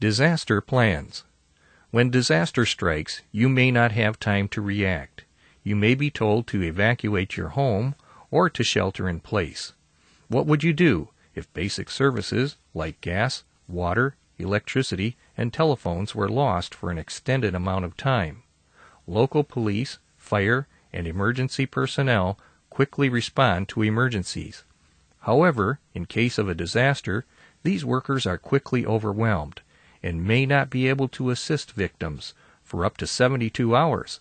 Disaster plans. When disaster strikes, you may not have time to react. You may be told to evacuate your home or to shelter in place. What would you do if basic services like gas, water, electricity, and telephones were lost for an extended amount of time? Local police, fire, and emergency personnel quickly respond to emergencies. However, in case of a disaster, these workers are quickly overwhelmed and may not be able to assist victims for up to 72 hours.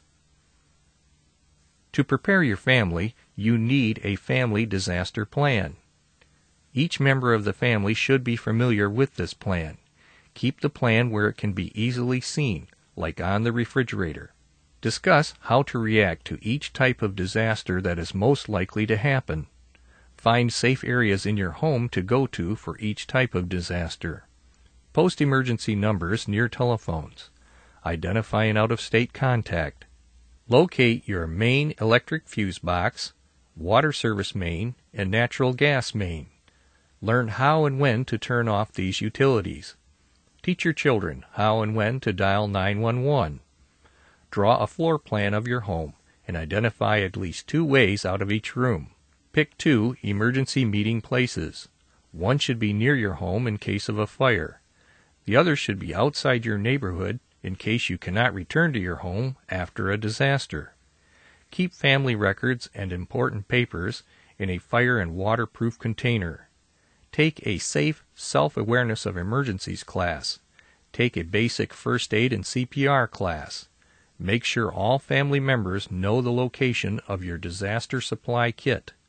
To prepare your family, you need a family disaster plan. Each member of the family should be familiar with this plan. Keep the plan where it can be easily seen, like on the refrigerator. Discuss how to react to each type of disaster that is most likely to happen. Find safe areas in your home to go to for each type of disaster. Post emergency numbers near telephones. Identify an out-of-state contact. Locate your main electric fuse box, water service main, and natural gas main. Learn how and when to turn off these utilities. Teach your children how and when to dial 911. Draw a floor plan of your home and identify at least 2 ways out of each room. Pick 2 emergency meeting places. One should be near your home in case of a fire. The other should be outside your neighborhood in case you cannot return to your home after a disaster. Keep family records and important papers in a fire and waterproof container. Take a safe self-awareness of emergencies class. Take a basic first aid and CPR class. Make sure all family members know the location of your disaster supply kit.